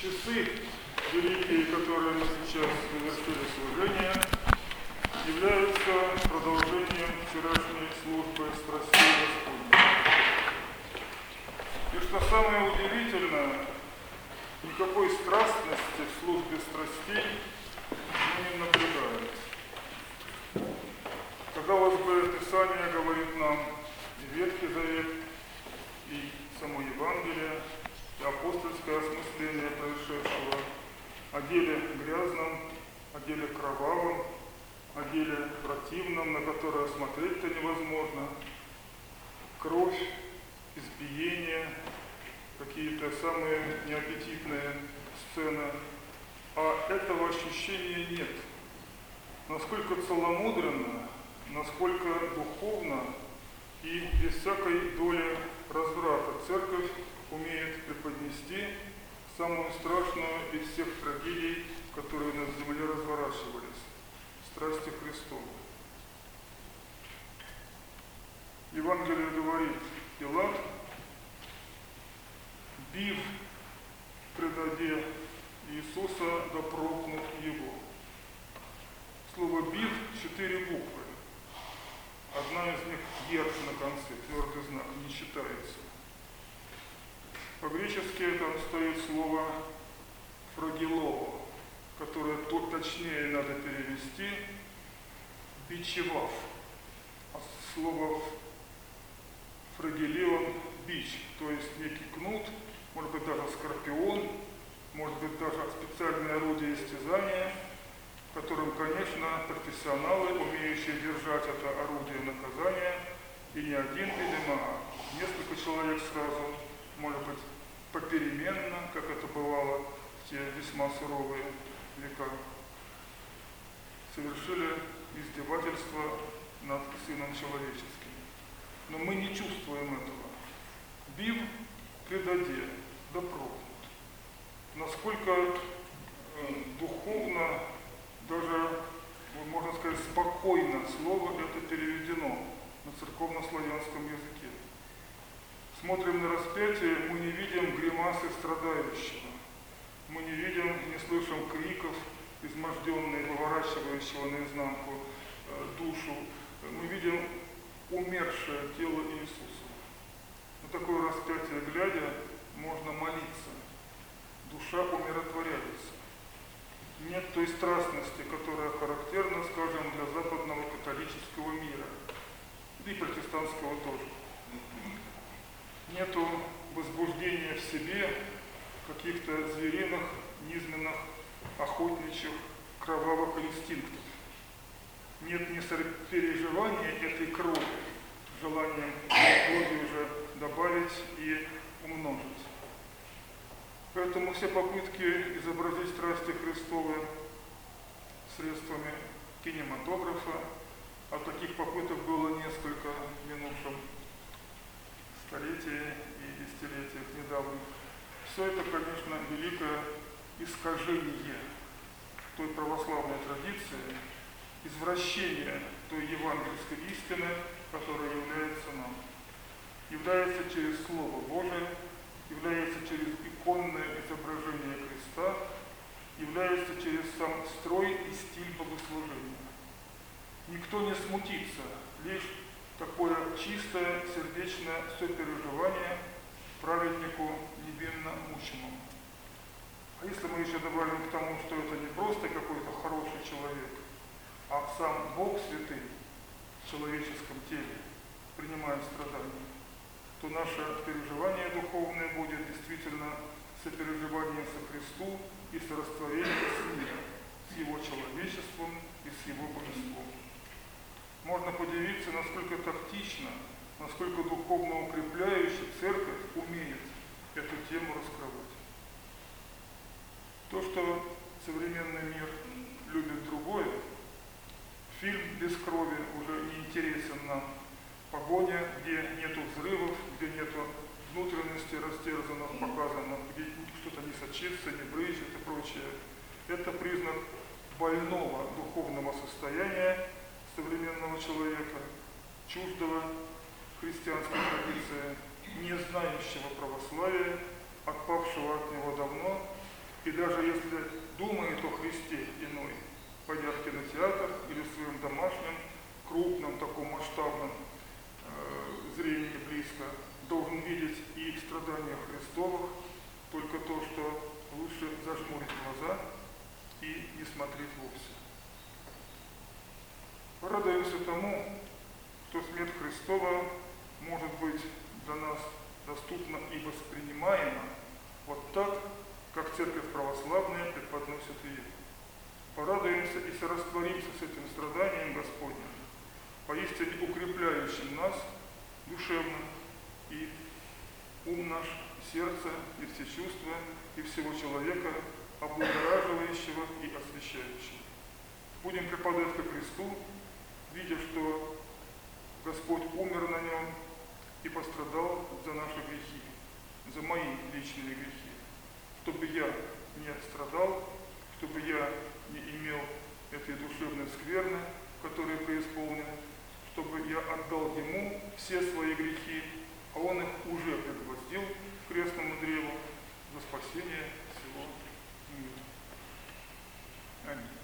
Часы великие, которые мы сейчас завершили служение, являются продолжением вчерашней службы страстей Господних. И что самое удивительное, никакой страстности в службе страстей мы не наблюдаем. Казалось бы, Писание говорит нам и Ветхий Завет, и само Евангелие, и апостольское осмысление происшедшего о деле грязном, о деле кровавом, о деле противном, на которое смотреть-то невозможно, кровь, избиение, какие-то самые неаппетитные сцены, а этого ощущения нет. Насколько целомудренно, насколько духовно и без всякой доли разврата церковь умеет преподнести самую страшную из всех трагедий, которые на земле разворачивались – страсти Христовы. Евангелие говорит: Пилат, бив предаде Иисуса, да прокнут его. Слово «бив» – 4 буквы. Одна из них «ер» на конце, твердый знак, не считается. По-гречески это стоит слово «фрагилово», которое точнее надо перевести «бичевав». А слово «фрагилион» – бич, то есть некий кнут, может быть даже скорпион, может быть даже специальное орудие истязания, которым, конечно, профессионалы, умеющие держать это орудие наказания, и не один, видимо, а несколько человек сразу, может быть, попеременно, как это бывало в те весьма суровые века, совершили издевательство над Сыном Человеческим. Но мы не чувствуем этого. Бив предаде, да прокнут. Насколько духовно, даже, можно сказать, спокойно слово это переведено на церковно-славянском языке. Смотрим на распятие, мы не видим гримасы страдающего. Мы не видим, не слышим криков, изможденные, выворачивающего наизнанку душу. Мы видим умершее тело Иисуса. На такое распятие глядя можно молиться. Душа умиротворяется. Нет той страстности, которая характерна, скажем, для западного католического мира, и протестантского тоже. Нету возбуждения в себе каких-то звериных, низменных, охотничьих, кровавых инстинктов. Нет ни сопереживания этой крови, желанием крови уже добавить и умножить. Поэтому все попытки изобразить страсти Христовы средствами кинематографа, а таких попыток было несколько в минувшем столетии и десятилетиях недавних, все это, конечно, великое искажение той православной традиции, извращение той евангельской истины, которая является нам. Является через Слово Божие, является через иконное изображение креста, является через сам строй и стиль богослужения. Никто не смутится, лишь такое чистое сердечное сопереживание праведнику невинно мученому. А если мы еще добавим к тому, что это не просто какой-то хороший человек, а сам Бог святый в человеческом теле принимает страдания, то наше переживание духовное будет действительно сопереживанием со Христу и сорастворением с миром, с Его человечеством и с Его божеством. Можно подивиться, насколько тактично, насколько духовно укрепляюще церковь умеет эту тему раскрывать. То, что современный мир любит другое, фильм без крови уже не интересен нам. Погоня, где нету взрывов, где нету внутренности растерзанных, показанных, где что-то не сочится, не брызжет и прочее. Это признак больного духовного состояния современного человека, чуждого христианской традиции, не знающего православия, отпавшего от него давно И даже если думает о Христе иной, пойдя в кинотеатр или в своем домашнем, крупном, таком масштабном зрении близко, должен видеть и страдания Христовых, только то, что лучше зажмурить глаза и не смотреть вовсе. Порадуемся тому, что смерть Христова может быть для нас доступна и воспринимаема вот так, как Церковь Православная преподносит ее. Порадуемся и сорастворимся с этим страданием Господним, поистине укрепляющим нас душевно и ум наш, сердце и все чувства и всего человека, облагораживающего и освящающего. Будем преподать ко кресту, видя, что Господь умер на нем и пострадал за наши грехи, за мои личные грехи, чтобы я не страдал, чтобы я не имел этой душевной скверны, которая преисполнена, чтобы я отдал Ему все свои грехи, а Он их уже предгвоздил к крестному древу за спасение всего мира. Аминь.